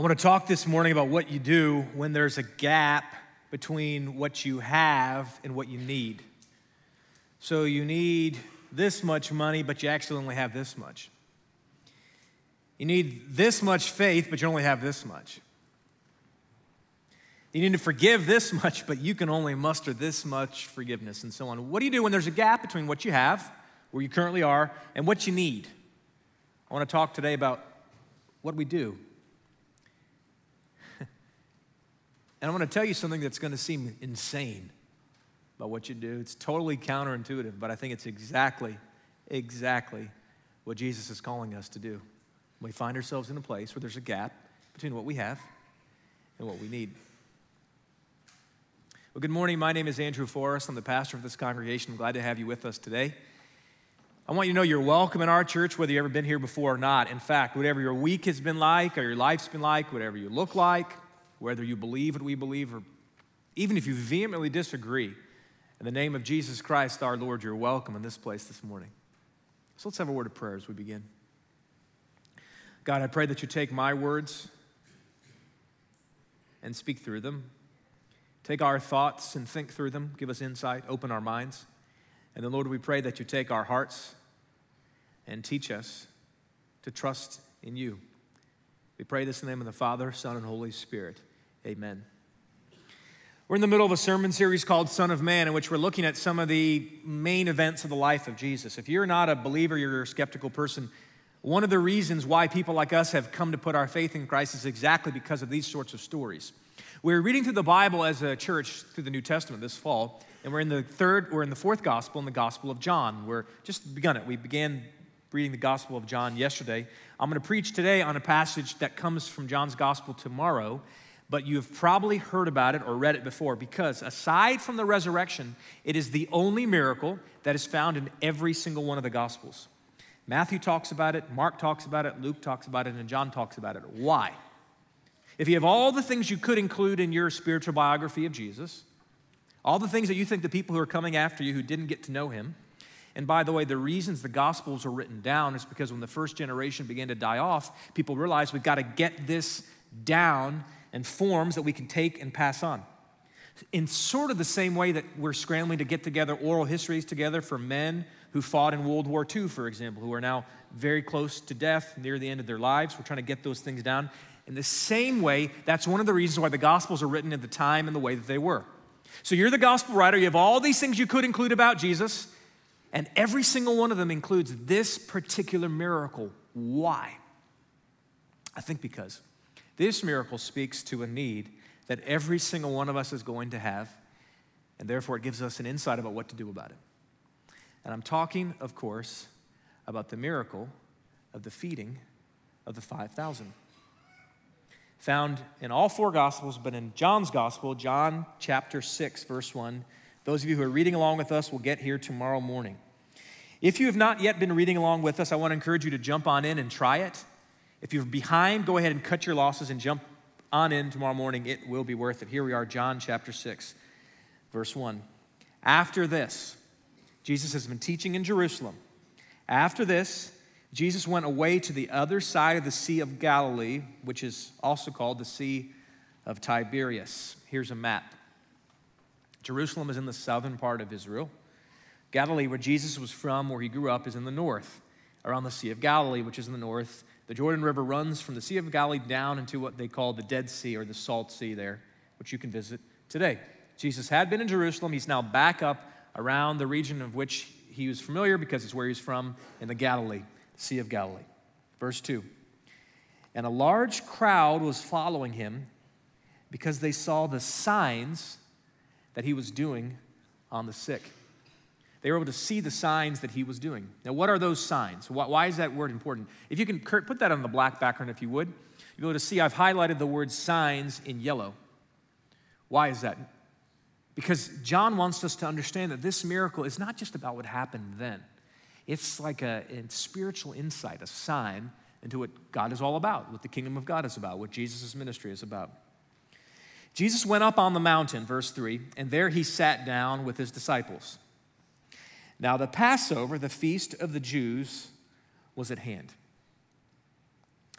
I want to talk this morning about what you do when there's a gap between what you have and what you need. So you need this much money, but you actually only have this much. You need this much faith, but you only have this much. You need to forgive this much, but you can only muster this much forgiveness, and so on. What do you do when there's a gap between what you have, where you currently are, and what you need? I want to talk today about what we do. And I want to tell you something that's going to seem insane about what you do. It's totally counterintuitive, but I think it's exactly what Jesus is calling us to do. We find ourselves in a place where there's a gap between what we have and what we need. Well, good morning. My name is Andrew Forrest. I'm the pastor of this congregation. I'm glad to have you with us today. I want you to know you're welcome in our church, whether you've ever been here before or not. In fact, whatever your week has been like or your life's been like, whatever you look like, whether you believe what we believe, or even if you vehemently disagree, in the name of Jesus Christ, our Lord, you're welcome in this place this morning. So let's have a word of prayer as we begin. God, I pray that you take my words and speak through them. Take our thoughts and think through them. Give us insight, open our minds. And then, Lord, we pray that you take our hearts and teach us to trust in you. We pray this in the name of the Father, Son, and Holy Spirit. Amen. We're in the middle of a sermon series called Son of Man, in which we're looking at some of the main events of the life of Jesus. If you're not a believer, you're a skeptical person, one of the reasons why people like us have come to put our faith in Christ is exactly because of these sorts of stories. We're reading through the Bible as a church through the New Testament this fall, and we're in the fourth gospel, in the Gospel of John. We're just begun it. We began reading the Gospel of John yesterday. I'm going to preach today on a passage that comes from John's Gospel tomorrow, but you've probably heard about it or read it before, because aside from the resurrection, it is the only miracle that is found in every single one of the Gospels. Matthew talks about it, Mark talks about it, Luke talks about it, and John talks about it. Why? If you have all the things you could include in your spiritual biography of Jesus, all the things that you think the people who are coming after you who didn't get to know him, and by the way, the reasons the Gospels are written down is because when the first generation began to die off, people realized we've got to get this down in forms that we can take and pass on. In sort of the same way that we're scrambling to get together oral histories together for men who fought in World War II, for example, who are now very close to death, near the end of their lives. We're trying to get those things down. In the same way, that's one of the reasons why the Gospels are written at the time and the way that they were. So you're the Gospel writer. You have all these things you could include about Jesus, and every single one of them includes this particular miracle. Why? I think because this miracle speaks to a need that every single one of us is going to have, and therefore it gives us an insight about what to do about it. And I'm talking, of course, about the miracle of the feeding of the 5,000. Found in all four Gospels, but in John's Gospel, John chapter 6, verse 1. Those of you who are reading along with us will get here tomorrow morning. If you have not yet been reading along with us, I want to encourage you to jump on in and try it. If you're behind, go ahead and cut your losses and jump on in tomorrow morning. It will be worth it. Here we are, John chapter 6, verse 1. After this, Jesus has been teaching in Jerusalem. After this, Jesus went away to the other side of the Sea of Galilee, which is also called the Sea of Tiberias. Here's a map. Jerusalem is in the southern part of Israel. Galilee, where Jesus was from, where he grew up, is in the north, around the Sea of Galilee, which is in the north. The Jordan River runs from the Sea of Galilee down into what they call the Dead Sea or the Salt Sea there, which you can visit today. Jesus had been in Jerusalem. He's now back up around the region of which he was familiar because it's where he's from, in the Galilee, Sea of Galilee. Verse 2. And a large crowd was following him because they saw the signs that he was doing on the sick. They were able to see the signs that he was doing. Now, what are those signs? Why is that word important? If you can, Kurt, put that on the black background if you would. You'll be able to see I've highlighted the word signs in yellow. Why is that? Because John wants us to understand that this miracle is not just about what happened then. It's like a spiritual insight, a sign into what God is all about, what the kingdom of God is about, what Jesus' ministry is about. Jesus went up on the mountain, verse 3, and there he sat down with his disciples. Now the Passover, the feast of the Jews, was at hand.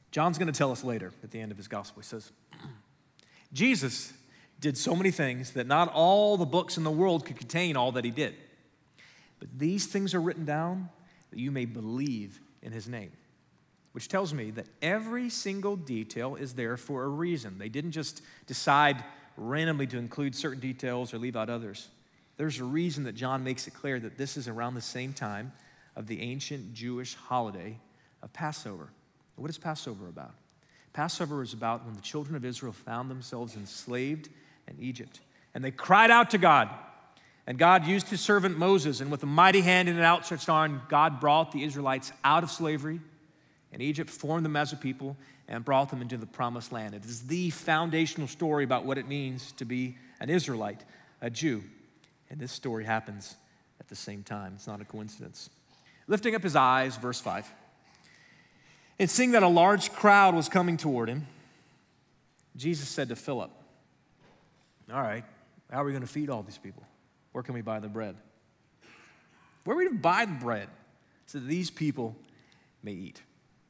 John's going to tell us later at the end of his gospel. He says, Jesus did so many things that not all the books in the world could contain all that he did. But these things are written down that you may believe in his name. Which tells me that every single detail is there for a reason. They didn't just decide randomly to include certain details or leave out others. There's a reason that John makes it clear that this is around the same time of the ancient Jewish holiday of Passover. What is Passover about? Passover is about when the children of Israel found themselves enslaved in Egypt. And they cried out to God. And God used his servant Moses, and with a mighty hand and an outstretched arm, God brought the Israelites out of slavery. And Egypt formed them as a people and brought them into the promised land. It is the foundational story about what it means to be an Israelite, a Jew. And this story happens at the same time. It's not a coincidence. Lifting up his eyes, verse 5. And seeing that a large crowd was coming toward him, Jesus said to Philip, all right, how are we going to feed all these people? Where can we buy the bread? Where are we to buy the bread so that these people may eat?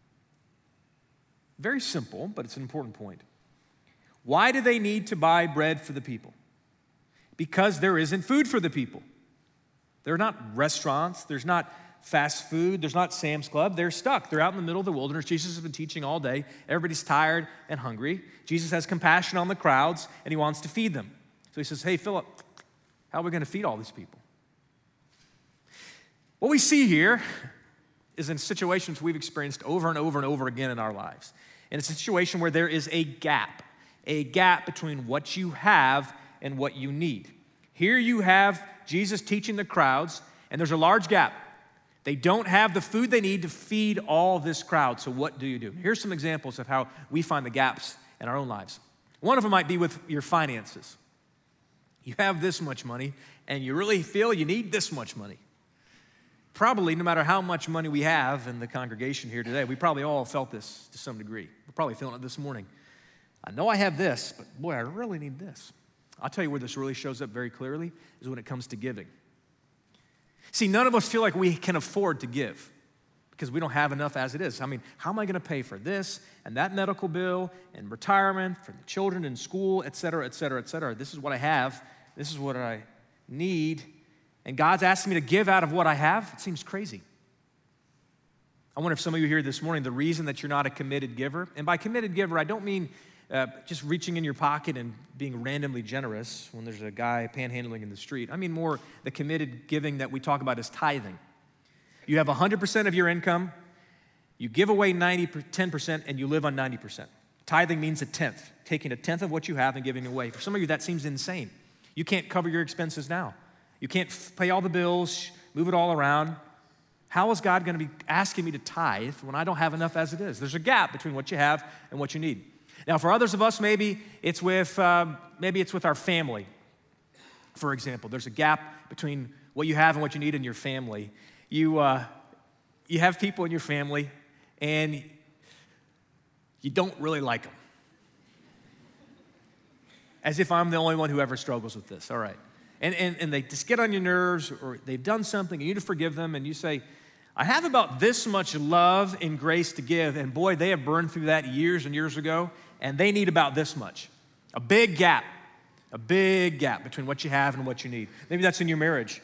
Very simple, but it's an important point. Why do they need to buy bread for the people? Because there isn't food for the people. There are not restaurants, there's not fast food, there's not Sam's Club. They're stuck. They're out in the middle of the wilderness. Jesus has been teaching all day. Everybody's tired and hungry. Jesus has compassion on the crowds, and he wants to feed them. So he says, hey, Philip, how are we going to feed all these people? What we see here is in situations we've experienced over and over and over again in our lives. And it's a situation where there is a gap between what you have and what you need. Here you have Jesus teaching the crowds, and there's a large gap. They don't have the food they need to feed all this crowd, so what do you do? Here's some examples of how we find the gaps in our own lives. One of them might be with your finances. You have this much money, and you really feel you need this much money. Probably, no matter how much money we have in the congregation here today, we probably all felt this to some degree. We're probably feeling it this morning. I know I have this, but boy, I really need this. I'll tell you where this really shows up very clearly is when it comes to giving. See, none of us feel like we can afford to give because we don't have enough as it is. I mean, how am I going to pay for this and that medical bill and retirement for the children in school, et cetera, et cetera, et cetera? This is what I have. This is what I need. And God's asking me to give out of what I have? It seems crazy. I wonder if some of you here this morning, the reason that you're not a committed giver, and by committed giver, I don't mean just reaching in your pocket and being randomly generous when there's a guy panhandling in the street. I mean more the committed giving that we talk about as tithing. You have 100% of your income, you give away 10%, and you live on 90%. Tithing means a tenth, taking a tenth of what you have and giving it away. For some of you, that seems insane. You can't cover your expenses now. You can't pay all the bills, move it all around. How is God going to be asking me to tithe when I don't have enough as it is? There's a gap between what you have and what you need. Now, for others of us, maybe it's with our family. For example, there's a gap between what you have and what you need in your family. You have people in your family, and you don't really like them. As if I'm the only one who ever struggles with this. All right. And they just get on your nerves, or they've done something, you need to forgive them, and you say, I have about this much love and grace to give, and boy, they have burned through that years and years ago, and they need about this much. A big gap between what you have and what you need. Maybe that's in your marriage.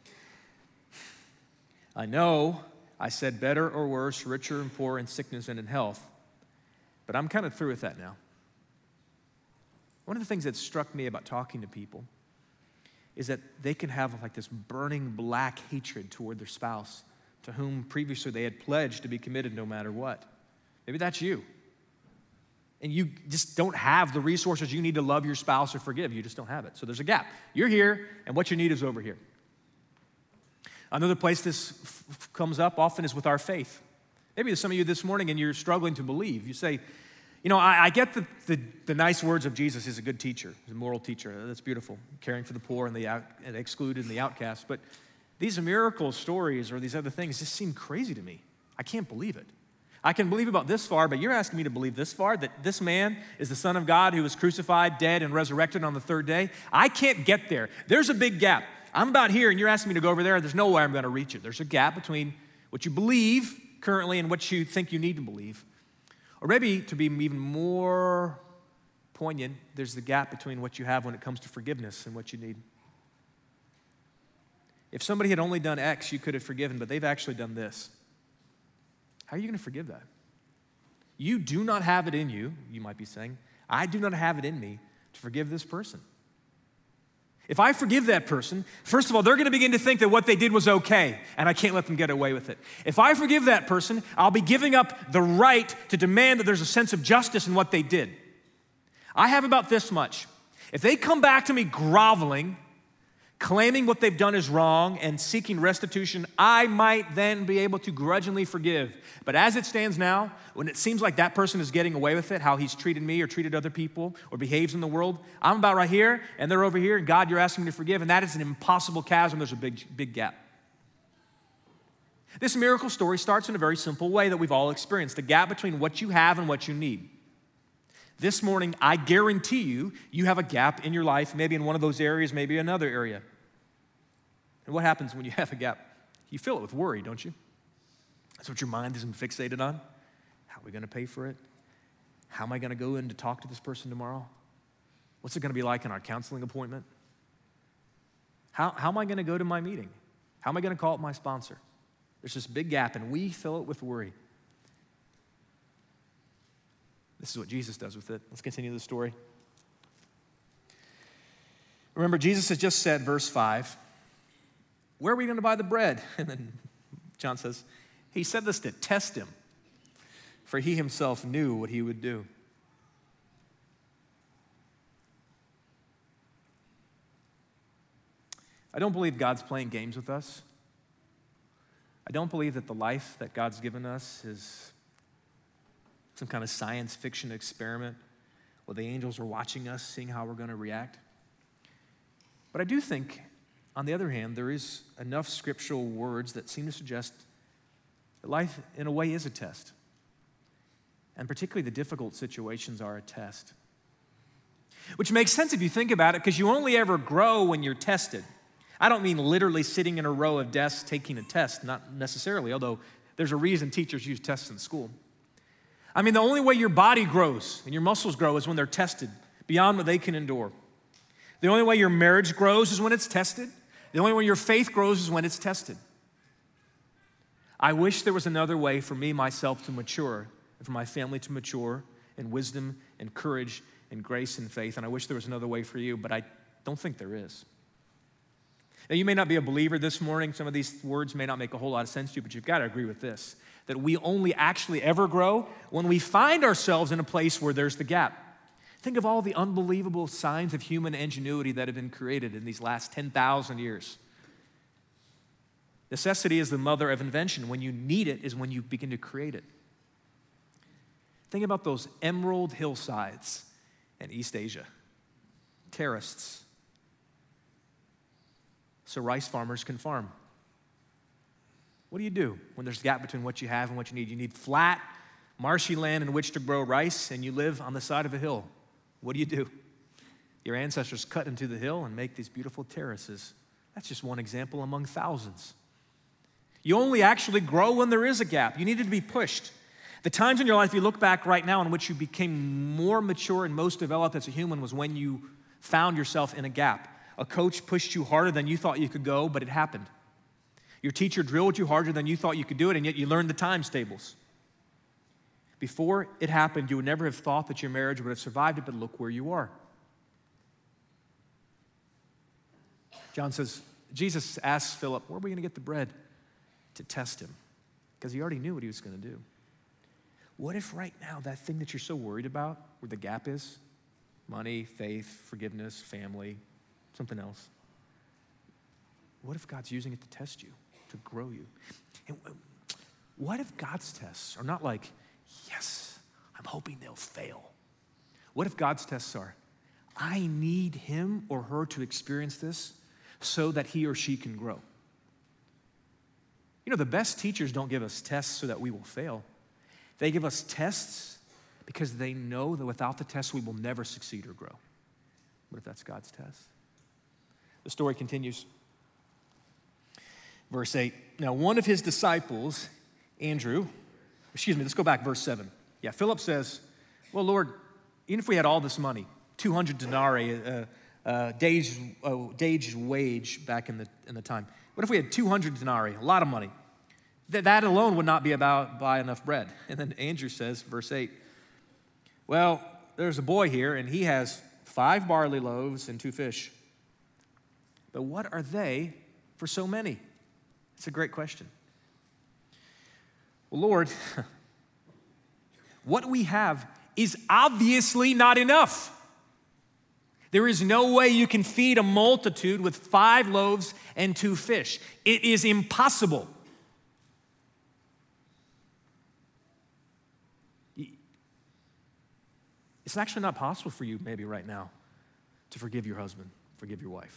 I know I said better or worse, richer and poorer, in sickness and in health, but I'm kind of through with that now. One of the things that struck me about talking to people is that they can have like this burning black hatred toward their spouse to whom previously they had pledged to be committed no matter what. Maybe that's you. And you just don't have the resources you need to love your spouse or forgive. You just don't have it. So there's a gap. You're here, and what you need is over here. Another place this comes up often is with our faith. Maybe there's some of you this morning and you're struggling to believe. You say, you know, I get the nice words of Jesus. He's a good teacher. He's a moral teacher. That's beautiful. Caring for the poor and the excluded and the outcast. But these miracle stories or these other things just seem crazy to me. I can't believe it. I can believe about this far, but you're asking me to believe this far, that this man is the Son of God who was crucified, dead, and resurrected on the third day? I can't get there. There's a big gap. I'm about here, and you're asking me to go over there. There's no way I'm going to reach it. There's a gap between what you believe currently and what you think you need to believe. Or maybe, to be even more poignant, there's the gap between what you have when it comes to forgiveness and what you need. If somebody had only done X, you could have forgiven, but they've actually done this. How are you going to forgive that? You do not have it in you, you might be saying. I do not have it in me to forgive this person. If I forgive that person, first of all, they're going to begin to think that what they did was okay, and I can't let them get away with it. If I forgive that person, I'll be giving up the right to demand that there's a sense of justice in what they did. I have about this much. If they come back to me groveling, claiming what they've done is wrong and seeking restitution, I might then be able to grudgingly forgive. But as it stands now, when it seems like that person is getting away with it, how he's treated me or treated other people or behaves in the world, I'm about right here and they're over here, and God, you're asking me to forgive, and that is an impossible chasm. There's a big gap. This miracle story starts in a very simple way that we've all experienced, the gap between what you have and what you need. This morning, I guarantee you, you have a gap in your life, maybe in one of those areas, maybe another area. And what happens when you have a gap? You fill it with worry, don't you? That's what your mind isn't fixated on. How are we going to pay for it? How am I going to go in to talk to this person tomorrow? What's it going to be like in our counseling appointment? How am I going to go to my meeting? How am I going to call up my sponsor? There's this big gap, and we fill it with worry. This is what Jesus does with it. Let's continue the story. Remember, Jesus has just said, verse 5, where are we going to buy the bread? And then John says, he said this to test him, for he himself knew what he would do. I don't believe God's playing games with us. I don't believe that the life that God's given us is some kind of science fiction experiment where the angels are watching us, seeing how we're going to react. But I do think, on the other hand, there is enough scriptural words that seem to suggest that life, in a way, is a test. And particularly the difficult situations are a test. Which makes sense if you think about it, because you only ever grow when you're tested. I don't mean literally sitting in a row of desks taking a test, not necessarily, although there's a reason teachers use tests in school. I mean, the only way your body grows and your muscles grow is when they're tested beyond what they can endure. The only way your marriage grows is when it's tested. The only way your faith grows is when it's tested. I wish there was another way for me, myself, to mature, and for my family to mature in wisdom and courage and grace and faith, and I wish there was another way for you, but I don't think there is. Now, you may not be a believer this morning. Some of these words may not make a whole lot of sense to you, but you've got to agree with this, that we only actually ever grow when we find ourselves in a place where there's the gap. Think of all the unbelievable signs of human ingenuity that have been created in these last 10,000 years. Necessity is the mother of invention. When you need it is when you begin to create it. Think about those emerald hillsides in East Asia, terraced, so rice farmers can farm. What do you do when there's a gap between what you have and what you need? You need flat, marshy land in which to grow rice, and you live on the side of a hill. What do? Your ancestors cut into the hill and make these beautiful terraces. That's just one example among thousands. You only actually grow when there is a gap. You needed to be pushed. The times in your life you look back right now in which you became more mature and most developed as a human was when you found yourself in a gap. A coach pushed you harder than you thought you could go, but it happened. Your teacher drilled you harder than you thought you could do it, and yet you learned the times tables. Before it happened, you would never have thought that your marriage would have survived it, but look where you are. John says, Jesus asked Philip, where are we going to get the bread? To test him, because he already knew what he was going to do. What if right now that thing that you're so worried about, where the gap is, money, faith, forgiveness, family, something else, what if God's using it to test you, to grow you? And what if God's tests are not like, yes, I'm hoping they'll fail? What if God's tests are, I need him or her to experience this so that he or she can grow? You know, the best teachers don't give us tests so that we will fail. They give us tests because they know that without the tests we will never succeed or grow. What if that's God's test? The story continues. Verse 8, now one of his disciples, Andrew, let's go back, verse 7. Yeah, Philip says, well, Lord, even if we had all this money, 200 denarii, day's wage back in the time. What if we had 200 denarii, a lot of money? That alone would not be about buy enough bread. And then Andrew says, verse 8, well, there's a boy here, and he has 5 barley loaves and 2 fish. But what are they for so many? It's a great question. Well, Lord, what we have is obviously not enough. There is no way you can feed a multitude with 5 loaves and 2 fish. It is impossible. It's actually not possible for you maybe right now to forgive your husband, forgive your wife.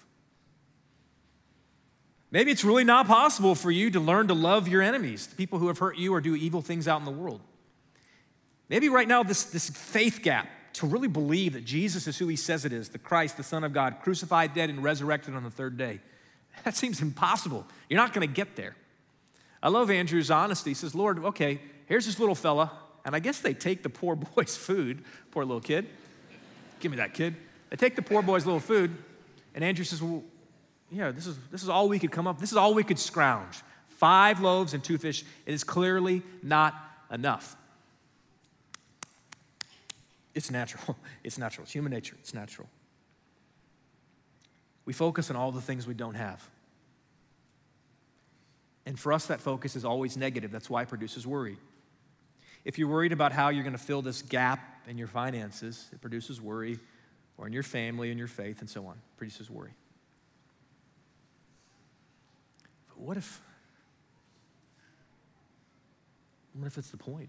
Maybe it's really not possible for you to learn to love your enemies, the people who have hurt you or do evil things out in the world. Maybe right now this faith gap to really believe that Jesus is who he says it is, the Christ, the Son of God, crucified, dead, and resurrected on the 3rd day. That seems impossible. You're not going to get there. I love Andrew's honesty. He says, Lord, okay, here's this little fella, and I guess they take the poor boy's food. Poor little kid. Give me that, kid. They take the poor boy's little food, and Andrew says, well, yeah, this is all we could come up. This is all we could scrounge. 5 loaves and 2 fish. It is clearly not enough. It's natural. It's natural. It's human nature. It's natural. We focus on all the things we don't have. And for us, that focus is always negative. That's why it produces worry. If you're worried about how you're going to fill this gap in your finances, it produces worry, or in your family, in your faith, and so on. It produces worry. But what if it's the point?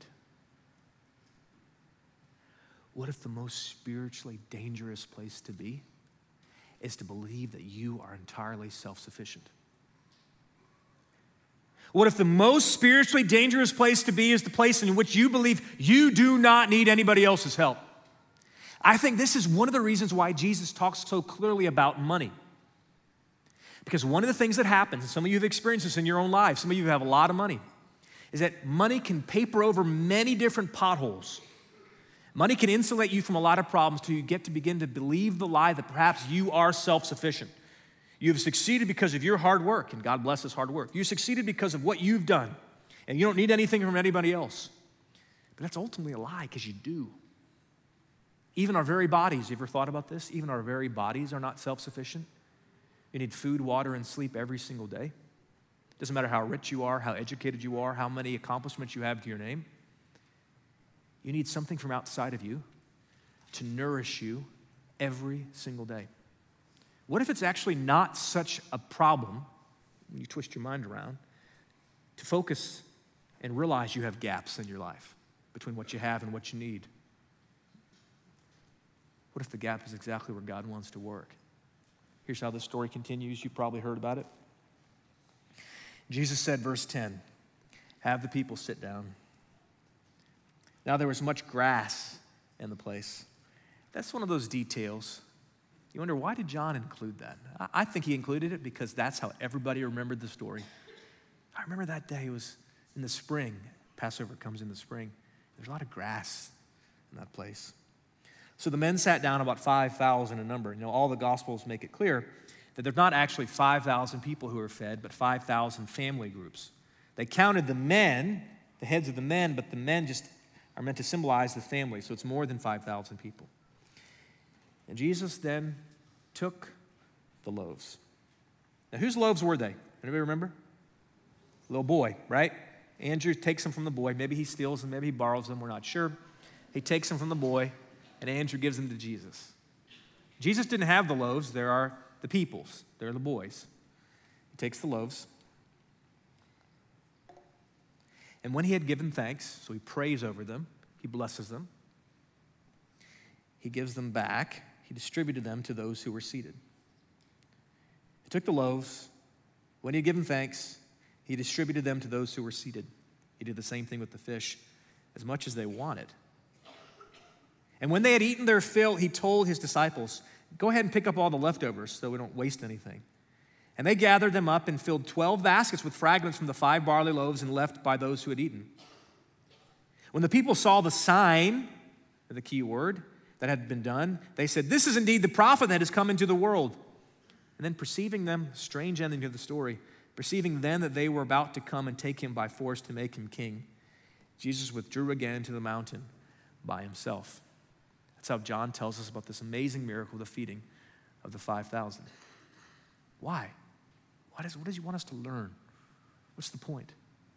What if the most spiritually dangerous place to be is to believe that you are entirely self-sufficient? What if the most spiritually dangerous place to be is the place in which you believe you do not need anybody else's help? I think this is one of the reasons why Jesus talks so clearly about money. Because one of the things that happens, and some of you have experienced this in your own life, some of you have a lot of money, is that money can paper over many different potholes. Money can insulate you from a lot of problems till you get to begin to believe the lie that perhaps you are self-sufficient. You've succeeded because of your hard work, and God blesses hard work. You succeeded because of what you've done, and you don't need anything from anybody else. But that's ultimately a lie, because you do. Even our very bodies, you ever thought about this? Even our very bodies are not self-sufficient. You need food, water, and sleep every single day. Doesn't matter how rich you are, how educated you are, how many accomplishments you have to your name. You need something from outside of you to nourish you every single day. What if it's actually not such a problem, when you twist your mind around, to focus and realize you have gaps in your life between what you have and what you need? What if the gap is exactly where God wants to work? Here's how this story continues. You probably heard about it. Jesus said, verse 10, have the people sit down. Now there was much grass in the place. That's one of those details. You wonder, why did John include that? I think he included it because that's how everybody remembered the story. I remember that day, it was in the spring. Passover comes in the spring. There's a lot of grass in that place. So the men sat down, about 5,000 in number. You know, all the Gospels make it clear that there's not actually 5,000 people who are fed, but 5,000 family groups. They counted the men, the heads of the men, but the men just are meant to symbolize the family, so it's more than 5,000 people. And Jesus then took the loaves. Now, whose loaves were they? Anybody remember? Little boy, right? Andrew takes them from the boy. Maybe he steals them, maybe he borrows them, we're not sure. He takes them from the boy, and Andrew gives them to Jesus. Jesus didn't have the loaves. There are the people's. They're the boys. He takes the loaves. And when he had given thanks, so he prays over them, he blesses them, he gives them back, he distributed them to those who were seated. He took the loaves. When he had given thanks, he distributed them to those who were seated. He did the same thing with the fish, as much as they wanted. And when they had eaten their fill, he told his disciples, go ahead and pick up all the leftovers so we don't waste anything. And they gathered them up and filled 12 baskets with fragments from the 5 barley loaves and left by those who had eaten. When the people saw the sign, the key word, that had been done, they said, "This is indeed the prophet that has come into the world." And then perceiving them, strange ending to the story, perceiving then that they were about to come and take him by force to make him king, Jesus withdrew again to the mountain by himself. That's how John tells us about this amazing miracle, the feeding of the 5,000. Why? What does he want us to learn? What's the point?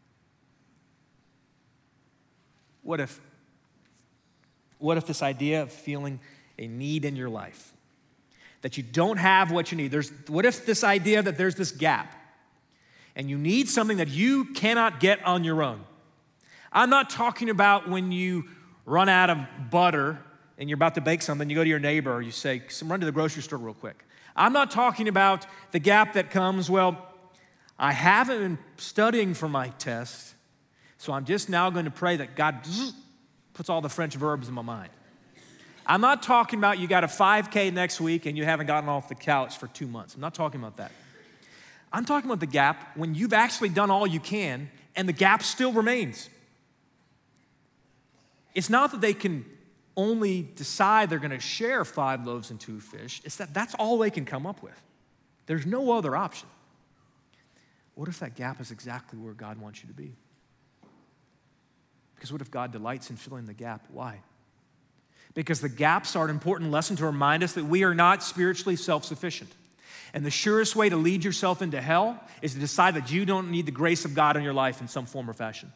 What if this idea of feeling a need in your life, that you don't have what you need, what if this idea that there's this gap and you need something that you cannot get on your own? I'm not talking about when you run out of butter and you're about to bake something, you go to your neighbor or you say, "Run to the grocery store real quick." I'm not talking about the gap that comes, "Well, I haven't been studying for my test, so I'm just now going to pray that God puts all the French verbs in my mind." I'm not talking about you got a 5K next week and you haven't gotten off the couch for 2 months. I'm not talking about that. I'm talking about the gap when you've actually done all you can and the gap still remains. It's not that they can only decide they're going to share 5 loaves and 2 fish. It's that that's all they can come up with. There's no other option. What if that gap is exactly where God wants you to be? Because what if God delights in filling the gap? Why? Because the gaps are an important lesson to remind us that we are not spiritually self-sufficient. And the surest way to lead yourself into hell is to decide that you don't need the grace of God in your life in some form or fashion.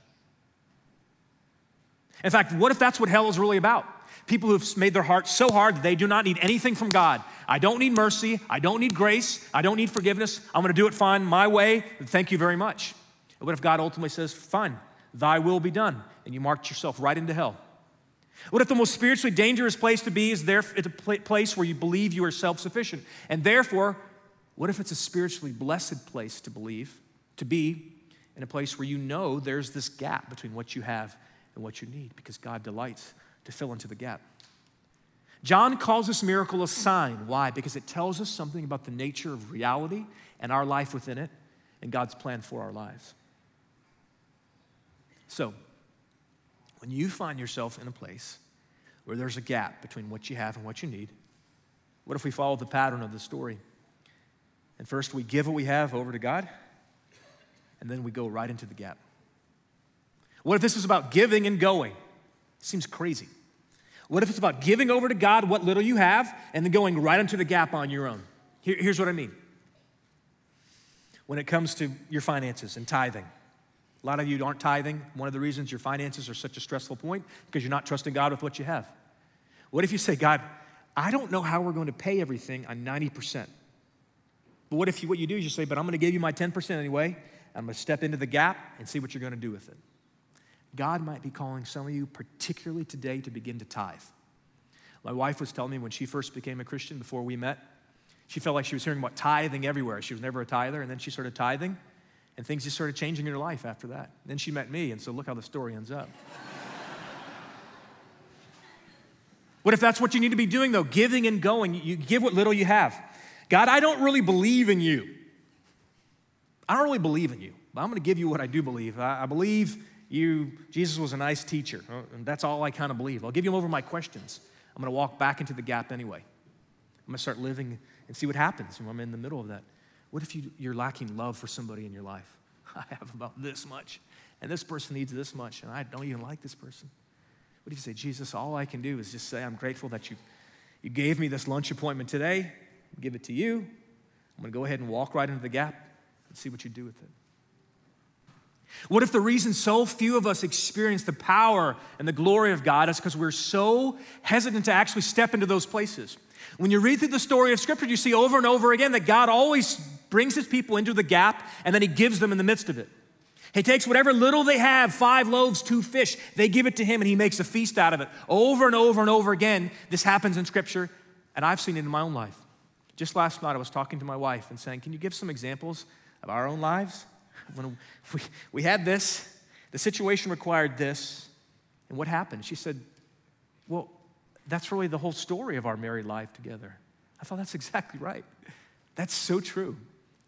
In fact, what if that's what hell is really about? People who've made their hearts so hard that they do not need anything from God. I don't need mercy. I don't need grace. I don't need forgiveness. I'm going to do it fine my way. Thank you very much. And what if God ultimately says, "Fine, thy will be done," and you march yourself right into hell? What if the most spiritually dangerous place to be is there at a place where you believe you are self-sufficient? And therefore, what if it's a spiritually blessed place to be in a place where you know there's this gap between what you have and what you need, because God delights to fill into the gap. John calls this miracle a sign. Why? Because it tells us something about the nature of reality and our life within it and God's plan for our lives. So, when you find yourself in a place where there's a gap between what you have and what you need, what if we follow the pattern of the story? And first we give what we have over to God, and then we go right into the gap. What if this is about giving and going? It seems crazy. What if it's about giving over to God what little you have and then going right into the gap on your own? Here's what I mean. When it comes to your finances and tithing, a lot of you aren't tithing. One of the reasons your finances are such a stressful point because you're not trusting God with what you have. What if you say, "God, I don't know how we're going to pay everything on 90%. But what you do is you say, "But I'm going to give you my 10% anyway. I'm going to step into the gap and see what you're going to do with it." God might be calling some of you, particularly today, to begin to tithe. My wife was telling me when she first became a Christian, before we met, she felt like she was hearing about tithing everywhere. She was never a tither, and then she started tithing, and things just started changing in her life after that. Then she met me, and so look how the story ends up. What if that's what you need to be doing, though? Giving and going. You give what little you have. "God, I don't really believe in you. I don't really believe in you, but I'm going to give you what I do believe. I believe Jesus was a nice teacher, and that's all I kind of believe. I'll give you over my questions. I'm going to walk back into the gap anyway. I'm going to start living and see what happens when I'm in the middle of that." What if you're lacking love for somebody in your life? I have about this much, and this person needs this much, and I don't even like this person. What if you say, "Jesus, all I can do is just say I'm grateful that you gave me this lunch appointment today. Give it to you. I'm going to go ahead and walk right into the gap and see what you do with it." What if the reason so few of us experience the power and the glory of God is because we're so hesitant to actually step into those places? When you read through the story of Scripture, you see over and over again that God always brings his people into the gap, and then he gives them in the midst of it. He takes whatever little they have, 5 loaves, 2 fish, they give it to him, and he makes a feast out of it. Over and over and over again, this happens in Scripture, and I've seen it in my own life. Just last night, I was talking to my wife and saying, "Can you give some examples of our own lives? When we had this, the situation required this, and what happened?" She said, "Well, that's really the whole story of our married life together." I thought, that's exactly right. That's so true.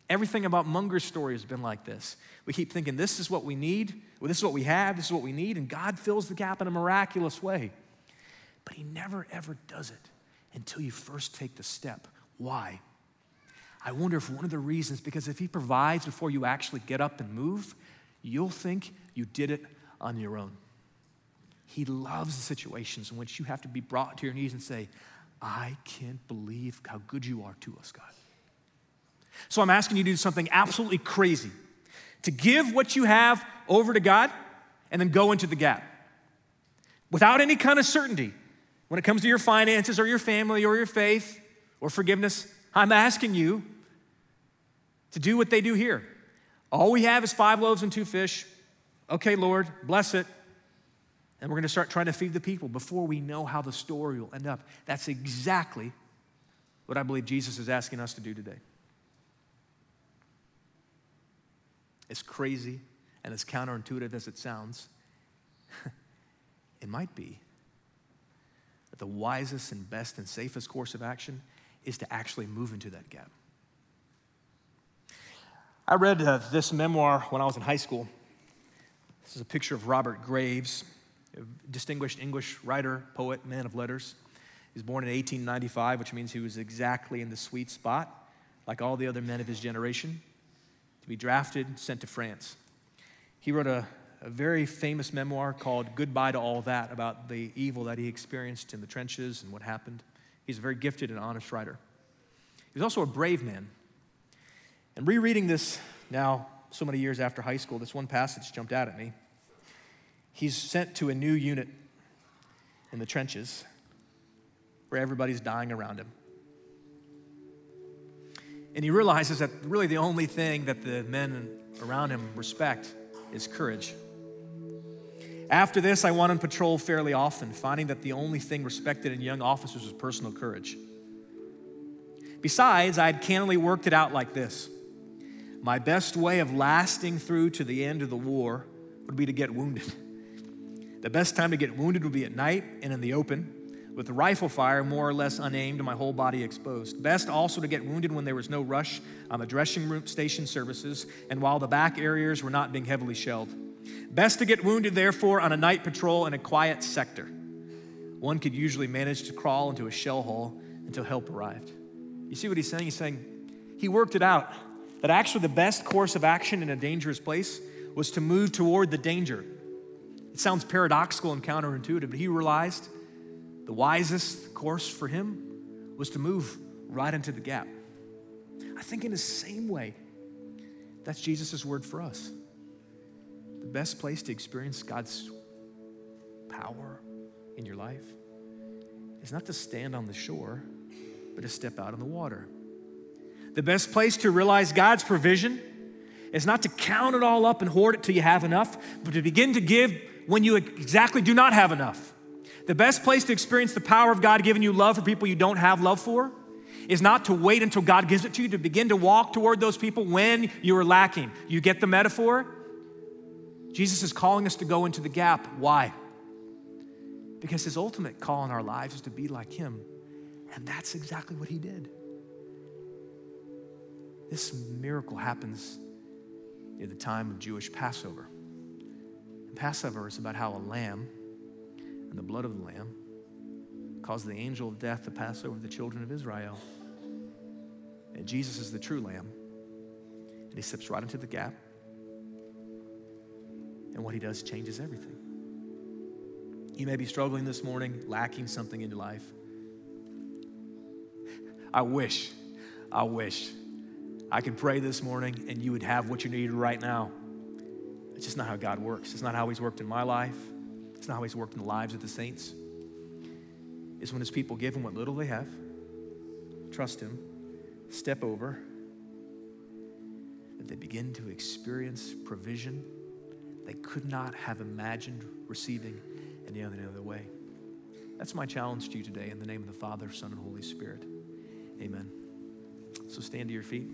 Everything about Munger's story has been like this. We keep thinking this is what we need, or this is what we have, this is what we need, and God fills the gap in a miraculous way. But he never, ever does it until you first take the step. Why? I wonder if one of the reasons, because if he provides before you actually get up and move, you'll think you did it on your own. He loves the situations in which you have to be brought to your knees and say, I can't believe how good you are to us, God. So I'm asking you to do something absolutely crazy, to give what you have over to God and then go into the gap. Without any kind of certainty, when it comes to your finances or your family or your faith or forgiveness, I'm asking you to do what they do here. All we have is 5 loaves and 2 fish. Okay, Lord, bless it. And we're going to start trying to feed the people before we know how the story will end up. That's exactly what I believe Jesus is asking us to do today. As crazy and as counterintuitive as it sounds, it might be that the wisest and best and safest course of action is to actually move into that gap. I read this memoir when I was in high school. This is a picture of Robert Graves, a distinguished English writer, poet, man of letters. He was born in 1895, which means he was exactly in the sweet spot, like all the other men of his generation, to be drafted, sent to France. He wrote a very famous memoir called Goodbye to All That, about the evil that he experienced in the trenches and what happened. He's a very gifted and honest writer. He was also a brave man. And rereading this now, so many years after high school, this one passage jumped out at me. He's sent to a new unit in the trenches where everybody's dying around him. And he realizes that really the only thing that the men around him respect is courage. After this, I went on patrol fairly often, finding that the only thing respected in young officers was personal courage. Besides, I had cannily worked it out like this. My best way of lasting through to the end of the war would be to get wounded. The best time to get wounded would be at night and in the open, with the rifle fire more or less unaimed and my whole body exposed. Best also to get wounded when there was no rush on the dressing room station services and while the back areas were not being heavily shelled. Best to get wounded, therefore, on a night patrol in a quiet sector. One could usually manage to crawl into a shell hole until help arrived. You see what he's saying? He's saying he worked it out, that actually the best course of action in a dangerous place was to move toward the danger. It sounds paradoxical and counterintuitive, but he realized the wisest course for him was to move right into the gap. I think in the same way, that's Jesus' word for us. The best place to experience God's power in your life is not to stand on the shore, but to step out on the water. The best place to realize God's provision is not to count it all up and hoard it till you have enough, but to begin to give when you exactly do not have enough. The best place to experience the power of God giving you love for people you don't have love for is not to wait until God gives it to you, to begin to walk toward those people when you are lacking. You get the metaphor? Jesus is calling us to go into the gap. Why? Because his ultimate call in our lives is to be like him, and that's exactly what he did. This miracle happens near the time of Jewish Passover. And Passover is about how a lamb and the blood of the lamb caused the angel of death to pass over the children of Israel. And Jesus is the true lamb. And he steps right into the gap. And what he does changes everything. You may be struggling this morning, lacking something in your life. I wish I could pray this morning and you would have what you need right now. It's just not how God works. It's not how he's worked in my life. It's not how he's worked in the lives of the saints. It's when his people give him what little they have, trust him, step over, that they begin to experience provision they could not have imagined receiving any other way. That's my challenge to you today in the name of the Father, Son, and Holy Spirit. Amen. So stand to your feet.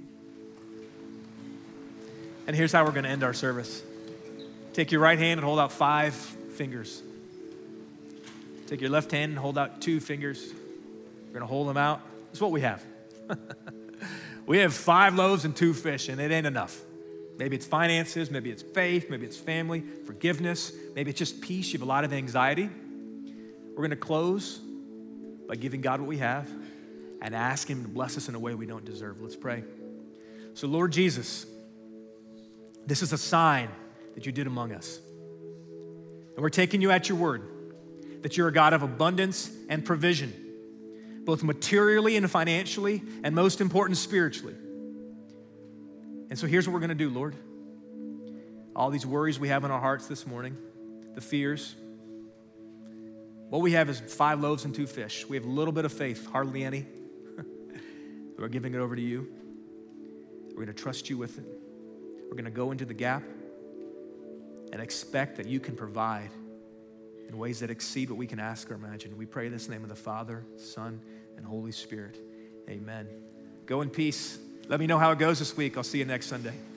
And here's how we're going to end our service. Take your right hand and hold out 5 fingers. Take your left hand and hold out 2 fingers. We're going to hold them out. That's what we have. We have 5 loaves and 2 fish, and it ain't enough. Maybe it's finances, maybe it's faith, maybe it's family, forgiveness, maybe it's just peace. You have a lot of anxiety. We're going to close by giving God what we have and ask him to bless us in a way we don't deserve. Let's pray. So Lord Jesus, this is a sign that you did among us. And we're taking you at your word, that you're a God of abundance and provision, both materially and financially, and most important, spiritually. And so here's what we're going to do, Lord. All these worries we have in our hearts this morning, the fears, what we have is 5 loaves and 2 fish. We have a little bit of faith, hardly any. We're giving it over to you. We're going to trust you with it. We're going to go into the gap and expect that you can provide in ways that exceed what we can ask or imagine. We pray this in the name of the Father, Son, and Holy Spirit. Amen. Go in peace. Let me know how it goes this week. I'll see you next Sunday.